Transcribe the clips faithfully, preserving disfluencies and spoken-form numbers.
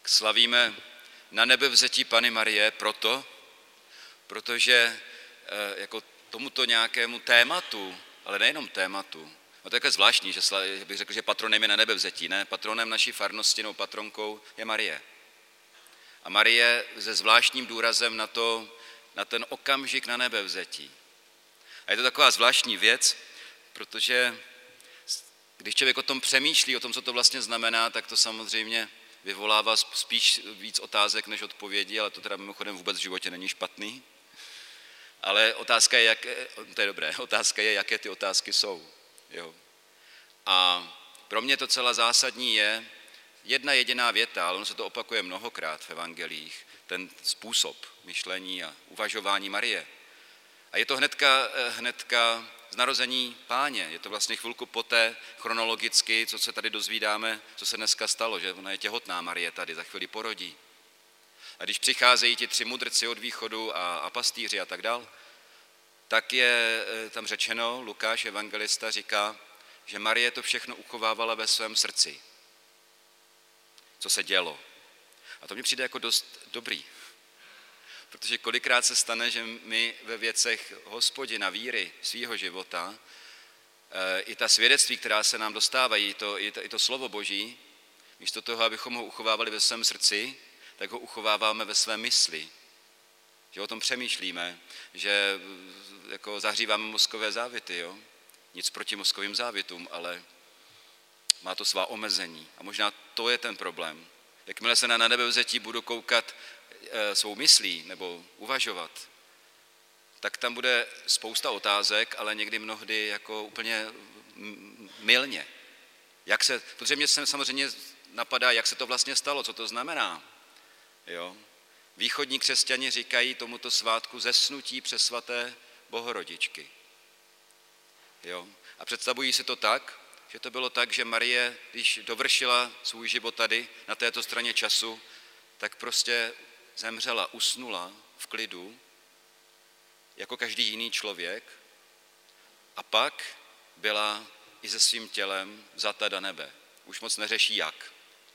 tak slavíme na nebevzetí Panny Marie proto, protože jako tomuto nějakému tématu, ale nejenom tématu, no to je také zvláštní, že bych řekl, že patronem je na nebevzetí, ne, patronem naší farnosti, no patronkou je Marie. A Marie se zvláštním důrazem na to, na ten okamžik na nebevzetí. A je to taková zvláštní věc, protože když člověk o tom přemýšlí, o tom, co to vlastně znamená, tak to samozřejmě vyvolává spíš víc otázek než odpovědí, ale to teda mimochodem vůbec v životě není špatný. Ale otázka je, jak, to je dobré, otázka je, jaké ty otázky jsou. Jo. A pro mě to celá zásadní je jedna jediná věta, ale ono se to opakuje mnohokrát v evangelích, ten způsob myšlení a uvažování Marie. A je to hnedka, hnedka z narození Páně, je to vlastně chvilku poté chronologicky, co se tady dozvídáme, co se dneska stalo, že ona je těhotná Marie tady, za chvíli porodí. A když přicházejí ti tři mudrci od východu a, a pastýři a tak dál, tak je tam řečeno, Lukáš, evangelista, říká, že Marie to všechno uchovávala ve svém srdci, co se dělo. A to mi přijde jako dost dobrý, protože kolikrát se stane, že my ve věcech Hospodina, víry, svýho života, i ta svědectví, která se nám dostávají, to, i, to, i to slovo Boží, místo toho, abychom ho uchovávali ve svém srdci, tak ho uchováváme ve své mysli. Že o tom přemýšlíme, že jako zahříváme mozkové závity, jo? Nic proti mozkovým závitům, ale má to svá omezení. A možná to je ten problém. Jakmile se na nebevzetí budu koukat e, svou myslí nebo uvažovat, tak tam bude spousta otázek, ale někdy mnohdy jako úplně mylně. Jak se, protože mě se samozřejmě napadá, jak se to vlastně stalo, co to znamená. Jo? Východní křesťani říkají tomuto svátku zesnutí přesvaté Bohorodičky. Jo? A představují si to tak, že to bylo tak, že Marie, když dovršila svůj život tady, na této straně času, tak prostě zemřela, usnula v klidu, jako každý jiný člověk, a pak byla i se svým tělem vzata do nebe. Už moc neřeší jak.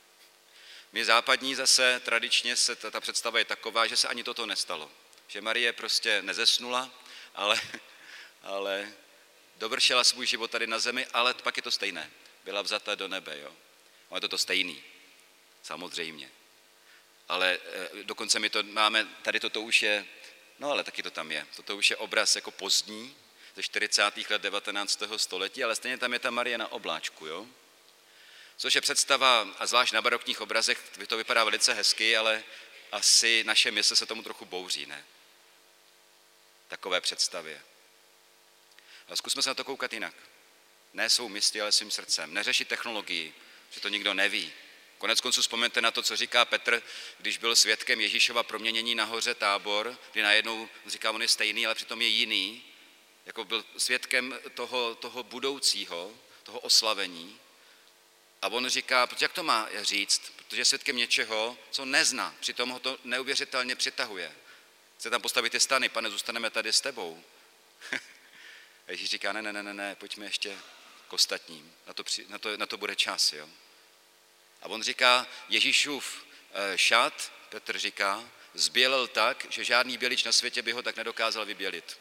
My západní zase tradičně se ta, ta představa je taková, že se ani toto nestalo. Že Marie prostě nezesnula, ale, ale dovršila svůj život tady na zemi, ale pak je to stejné. Byla vzata do nebe, jo. No je to to stejný, samozřejmě. Ale e, dokonce my to máme, tady toto už je, no ale taky to tam je. Toto už je obraz jako pozdní, ze čtyřicátých let devatenáctého století, ale stejně tam je ta Marie na obláčku, jo. Což je představa, a zvlášť na barokních obrazech, to vypadá velice hezky, ale asi naše mysl se tomu trochu bouří, ne? Takové představě. Ale zkusme se na to koukat jinak. Ne svou myslí, ale svým srdcem. Neřešit technologii, že to nikdo neví. Konec konců vzpomeňte na to, co říká Petr, když byl svědkem Ježíšova proměnění na hoře Tábor, kdy najednou říká, on je stejný, ale přitom je jiný. Jako byl svědkem toho, toho budoucího, toho oslavení. A on říká, jak to má říct, protože je svědkem něčeho, co nezná, přitom ho to neuvěřitelně přitahuje. Chce tam postavit ty stany, pane, zůstaneme tady s tebou. A Ježíš říká, ne, ne, ne, ne, ne, pojďme ještě k ostatním, na to, na to, na to bude čas, jo. A on říká, Ježíšův šat, Petr říká, zbělil tak, že žádný bělič na světě by ho tak nedokázal vybělit.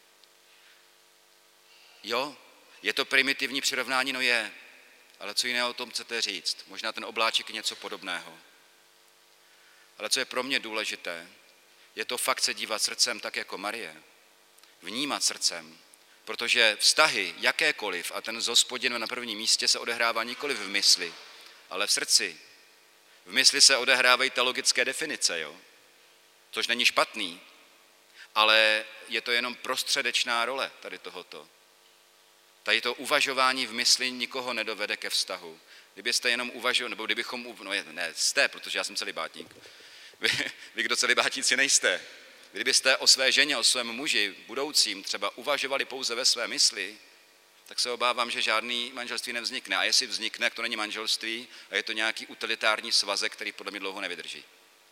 Jo, je to primitivní přirovnání, no je, ale co jiného o tom chcete říct? Možná ten obláček je něco podobného. Ale co je pro mě důležité, je to fakt se dívat srdcem tak jako Marie. Vnímat srdcem, protože vztahy jakékoliv, a ten s Hospodinem na prvním místě se odehrává nikoliv v mysli, ale v srdci. V mysli se odehrávají teologické definice, jo? Což není špatný, ale je to jenom prostředečná role tady tohoto. Tady to uvažování v mysli nikoho nedovede ke vztahu. Kdybyste jenom uvažovali, nebo kdybychom, no ne, jste, protože já jsem celibátník. Vy, vy kdo celibátníci nejste. Kdybyste o své ženě, o svém muži budoucím třeba uvažovali pouze ve své mysli, tak se obávám, že žádný manželství nevznikne. A jestli vznikne, tak to není manželství a je to nějaký utilitární svazek, který podle mě dlouho nevydrží.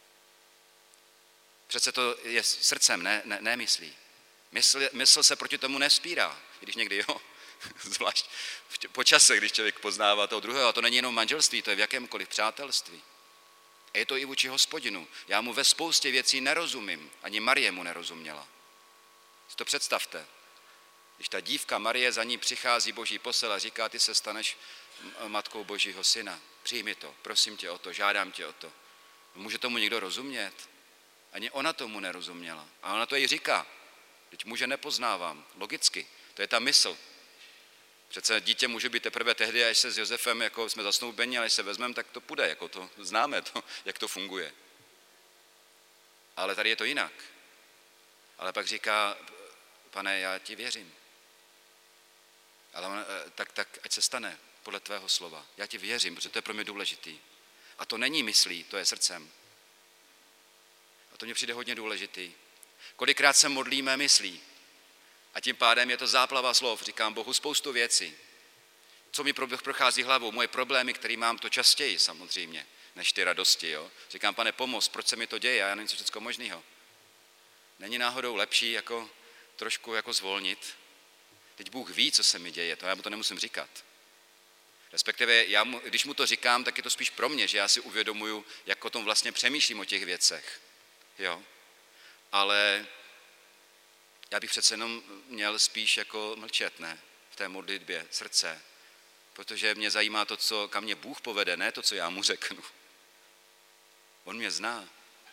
Přece to je srdcem, ne, ne, ne myslí. Mysl, mysl se proti tomu nespírá, i když někdy jo, zvlášť po čase, když člověk poznává toho druhého, a to není jenom manželství, to je v jakémkoliv přátelství. A je to i vůči Hospodinu. Já mu ve spoustě věcí nerozumím. Ani Marie mu nerozuměla. Si to představte. Když ta dívka Marie, za ní přichází Boží posel a říká, ty se staneš matkou Božího syna. Přijmi to, prosím tě o to, žádám tě o to. Může tomu někdo rozumět? Ani ona tomu nerozuměla. A ona to jí říká. Teď muže nepoznávám. Logicky. To je ta mysl. Přece dítě může být teprve tehdy, až se s Josefem, jako jsme zasnoubeni, ale až se vezmeme, tak to půjde, jako to známe, to, jak to funguje. Ale tady je to jinak. Ale pak říká, pane, já ti věřím. Ale on, tak, tak ať se stane podle tvého slova. Já ti věřím, protože to je pro mě důležitý. A to není myslí, to je srdcem. A to mně přijde hodně důležitý. Kolikrát se modlíme myslí. A tím pádem je to záplava slov. Říkám Bohu spoustu věcí. Co mi prochází hlavou, moje problémy, které mám, to častěji samozřejmě, než ty radosti. Jo? Říkám, pane, pomoz, proč se mi to děje, já nevím, co všechno možného. Není náhodou lepší jako trošku jako zvolnit? Teď Bůh ví, co se mi děje, to já mu to nemusím říkat. Respektive, já mu, když mu to říkám, tak je to spíš pro mě, že já si uvědomuju, jak o tom vlastně přemýšlím o těch věcech. Jo? Ale já bych přece jenom měl spíš jako mlčet, ne? V té modlitbě srdce. Protože mě zajímá to, co, kam mě Bůh povede, ne to, co já mu řeknu. On mě zná.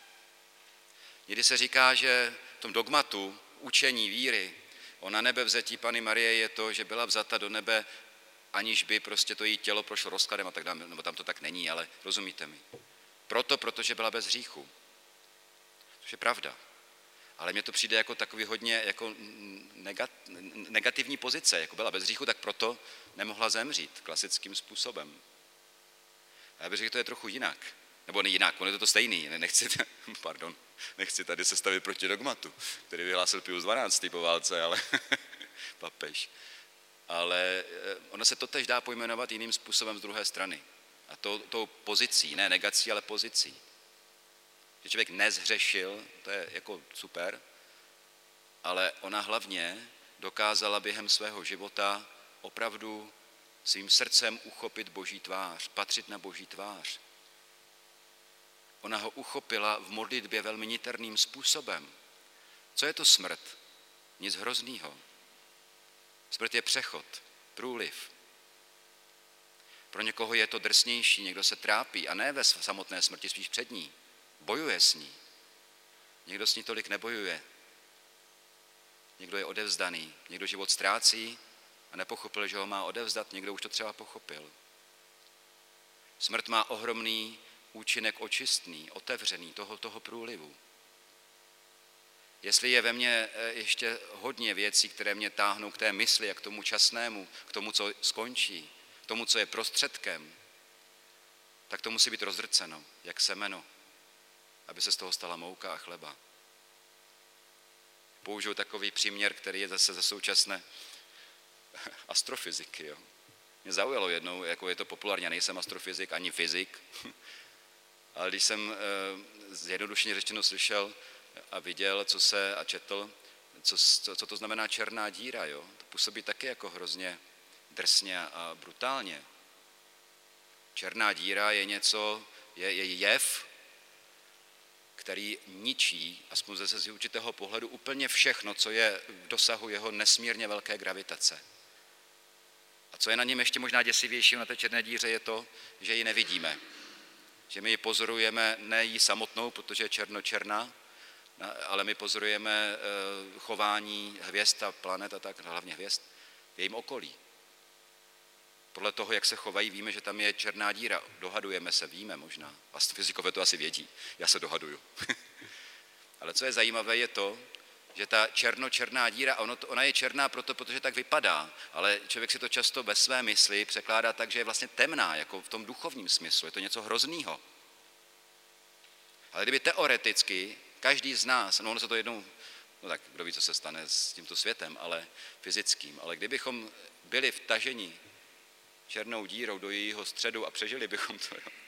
Někdy se říká, že v tom dogmatu učení víry o na nebe vzetí Panny Marie je to, že byla vzata do nebe, aniž by prostě to její tělo prošlo rozkladem a tak dále, nebo tam to tak není, ale rozumíte mi. Proto, protože byla bez hříchu. Což je pravda. Ale mně to přijde jako takový hodně jako negativní pozice. Jako byla bez hříchu, tak proto nemohla zemřít klasickým způsobem. A já bych řekl, že to je trochu jinak. Nebo ne jinak, on je to, to stejný. Nechci, pardon, nechci tady se stavit proti dogmatu, který vyhlásil Pius dvanáctý po válce, ale papež. Ale ono se to tež dá pojmenovat jiným způsobem z druhé strany. A to, tou pozicí, ne negací, ale pozicí. Že člověk nezhřešil, to je jako super, ale ona hlavně dokázala během svého života opravdu svým srdcem uchopit Boží tvář, patřit na Boží tvář. Ona ho uchopila v modlitbě velmi niterným způsobem. Co je to smrt? Nic hroznýho. Smrt je přechod, průliv. Pro někoho je to drsnější, někdo se trápí a ne ve samotné smrti, spíš před ní. Bojuje s ní. Někdo s ní tolik nebojuje. Někdo je odevzdaný. Někdo život ztrácí a nepochopil, že ho má odevzdat. Někdo už to třeba pochopil. Smrt má ohromný účinek očistný, otevřený toho, toho průlivu. Jestli je ve mně ještě hodně věcí, které mě táhnou k té mysli a k tomu časnému, k tomu, co skončí, k tomu, co je prostředkem, tak to musí být rozdrceno, jak semeno, aby se z toho stala mouka a chleba. Použiju takový příměr, který je zase ze současné astrofyziky. Jo. Mě zaujalo jednou, jako je to populárně, já nejsem astrofyzik ani fyzik, ale když jsem zjednodušeně řečeno slyšel a viděl, co se a četl, co, co, co to znamená černá díra, jo, to působí taky jako hrozně drsně a brutálně. Černá díra je něco, je, je jev, který ničí, aspoň zase z určitého pohledu, úplně všechno, co je v dosahu jeho nesmírně velké gravitace. A co je na něm ještě možná děsivější na té černé díře, je to, že ji nevidíme. Že my ji pozorujeme ne jí samotnou, protože je černočerná, ale my pozorujeme chování hvězd a planet a tak, hlavně hvězd, v jejím okolí. Podle toho, jak se chovají, víme, že tam je černá díra. Dohadujeme se, víme možná. A fyzikové to asi vědí. Já se dohaduju. Ale co je zajímavé, je to, že ta černočerná díra, ono to, ona je černá proto, protože tak vypadá, ale člověk si to často ve své mysli překládá tak, že je vlastně temná, jako v tom duchovním smyslu. Je to něco hroznýho. Ale kdyby teoreticky každý z nás, no ono se to jednou, no tak kdo ví, co se stane s tímto světem, ale fyzickým, ale kdybychom byli vtaženi černou dírou do jejího středu a přežili bychom to, jo,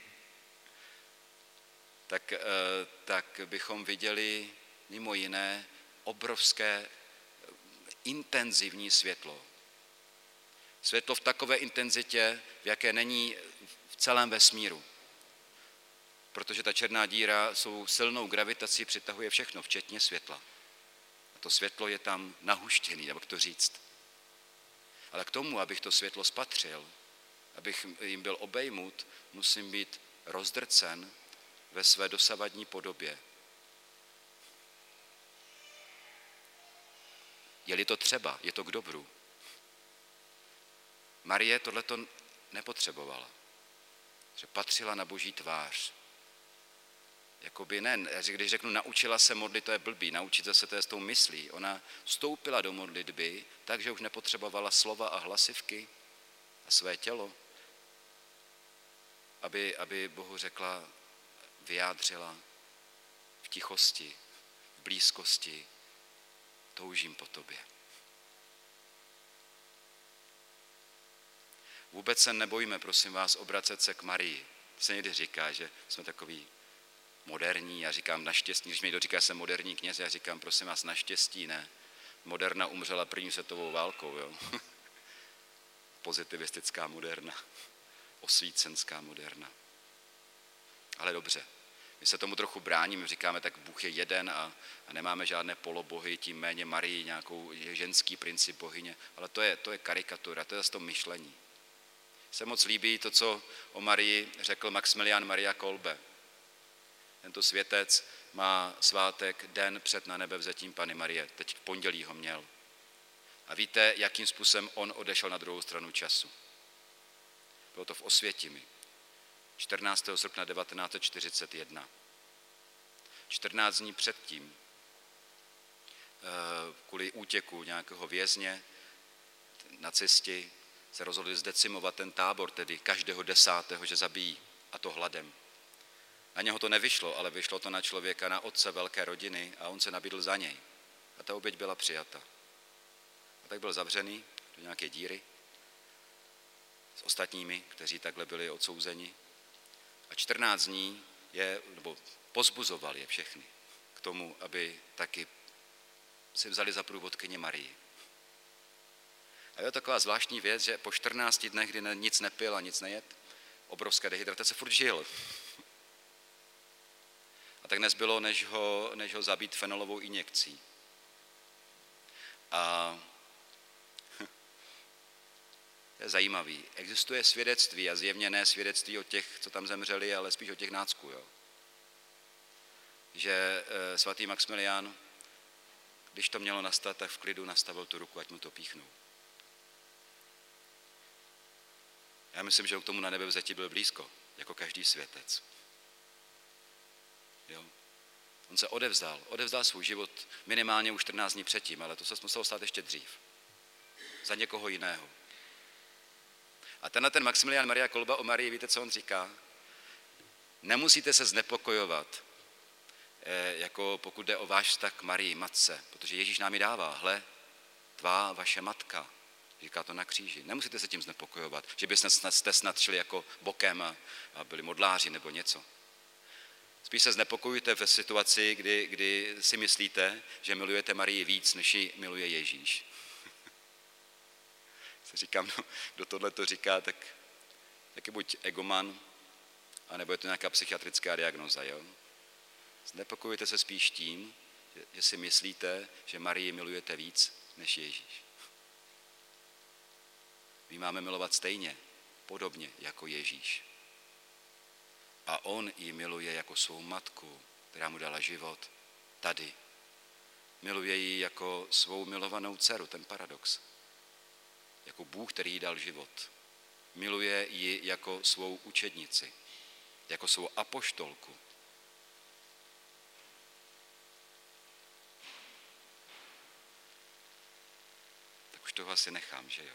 tak, tak bychom viděli mimo jiné obrovské intenzivní světlo. Světlo v takové intenzitě, v jaké není v celém vesmíru. protože ta černá díra svou silnou gravitací přitahuje všechno, včetně světla. A to světlo je tam nahuštěný, nebo jak to říct. Ale k tomu, abych to světlo spatřil, abych jim byl obejmut, musím být rozdrcen ve své dosavadní podobě. Je-li to třeba, je to k dobru. Marie tohleto nepotřebovala, že patřila na Boží tvář. Jakoby ne, když řeknu naučila se modlit, to je blbý, naučit se to je s tou myslí. Ona vstoupila do modlitby, takže už nepotřebovala slova a hlasivky a své tělo, aby, aby Bohu řekla, vyjádřila v tichosti, v blízkosti, toužím po tobě. Vůbec se nebojíme, prosím vás, obracet se k Marii. To se někdy říká, že jsme takový moderní, já říkám naštěstí, když mi někdo říká, že jsem moderní kněz, já říkám, prosím vás, naštěstí ne. Moderna umřela první světovou válkou, jo. Pozitivistická moderna, osvícenská moderna. Ale dobře, my se tomu trochu bráníme, říkáme, tak Bůh je jeden a, a nemáme žádné polobohy, tím méně Marii, nějakou ženský princip bohyně, ale to je, to je karikatura, to je zase to myšlení. Se moc líbí to, co o Marii řekl Maximilian Maria Kolbe. Tento světec má svátek den před na nebe vzetím Panny Marie. Teď v pondělí ho měl. A víte, jakým způsobem on odešel na druhou stranu času. Bylo to v Osvětimi. čtrnáctého srpna devatenáct set čtyřicet jedna. čtrnáct dní předtím, kvůli útěku nějakého vězně, nacisti se rozhodli zdecimovat ten tábor, tedy každého desátého, že zabijí, a to hladem. Na něho to nevyšlo, ale vyšlo to na člověka, na otce velké rodiny a on se nabídl za něj. A ta oběť byla přijata. A tak byl zavřený do nějaké díry s ostatními, kteří takhle byli odsouzeni. A čtrnáct dní je, nebo pozbuzoval je všechny k tomu, aby taky si vzali za průvodkyni Marii. A je taková zvláštní věc, že po čtrnácti dnech, kdy nic nepil a nic nejet, obrovská dehydratace, furt žil. A tak nezbylo, než ho, než ho zabít fenolovou injekcí. A to je zajímavý. Existuje svědectví, a zjevně ne svědectví od těch, co tam zemřeli, ale spíš od těch nácků. Jo? Že e, svatý Maximilián, když to mělo nastat, tak v klidu nastavil tu ruku, ať mu to píchnou. Já myslím, že k tomu na nebevzetí byl blízko, jako každý světec. Jo? On se odevzdal, odevzdal svůj život minimálně už čtrnáct dní předtím, ale to se muselo stát ještě dřív. Za někoho jiného. A tenhle ten Maximilian Maria Kolba o Marii, víte, co on říká? Nemusíte se znepokojovat, jako pokud jde o váš vztah k Marii, matce, protože Ježíš nám ji dává. Hle, tvá vaše matka. Říká to na kříži. Nemusíte se tím znepokojovat, že byste snad, jste snad šli jako bokem a, a byli modláři nebo něco. Spíš se znepokojujte ve situaci, kdy, kdy si myslíte, že milujete Marii víc, než ji miluje Ježíš. Se říkám, no, kdo tohle to říká, tak, tak je buď egoman, anebo je to nějaká psychiatrická diagnoza. Jo? Znepokojujte se spíš tím, že, že si myslíte, že Marii milujete víc, než Ježíš. My máme milovat stejně, podobně jako Ježíš. A on ji miluje jako svou matku, která mu dala život tady. Miluje ji jako svou milovanou dceru, ten paradox. Jako Bůh, který jí dal život. Miluje ji jako svou učednici, jako svou apoštolku. Tak už toho asi nechám, že jo?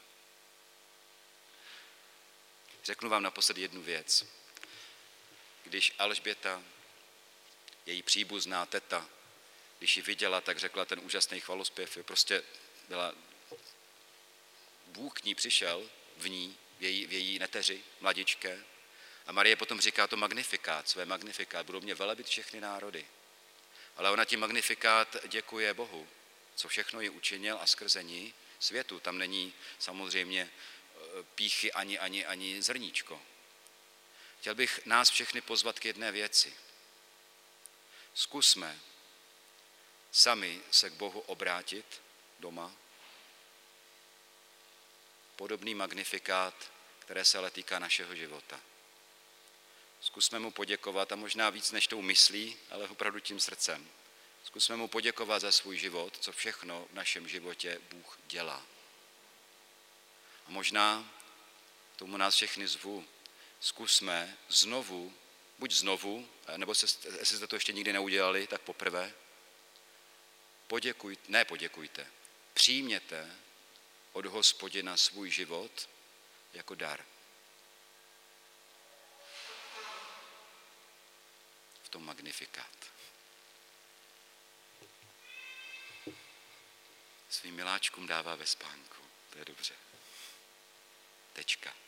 Řeknu vám naposled jednu věc. Když Alžběta, její příbuzná teta, když ji viděla, tak řekla ten úžasný chvalospěv. Prostě byla, Bůh k ní přišel v ní, v její, v její neteři, mladičké. A Marie potom říká to magnifikát, své magnifikát, budou mě velebit všechny národy. Ale ona tím magnifikát děkuje Bohu, co všechno ji učinil a skrze ní světu. Tam není samozřejmě pýchy ani, ani, ani zrníčko. chtěl bych nás všechny pozvat k jedné věci. Zkusme sami se k Bohu obrátit doma. Podobný magnifikát, které se ale týká našeho života. Zkusme mu poděkovat a možná víc než tou myslí, ale opravdu tím srdcem. Zkusme mu poděkovat za svůj život, co všechno v našem životě Bůh dělá. A možná tomu nás všechny zvu. Zkusme znovu, buď znovu, nebo se, jestli jste to ještě nikdy neudělali, tak poprvé, poděkujte, ne poděkujte, přijměte od Hospodina svůj život jako dar. V tom magnifikát. Svým miláčkům dává ve spánku. To je dobře. Tečka.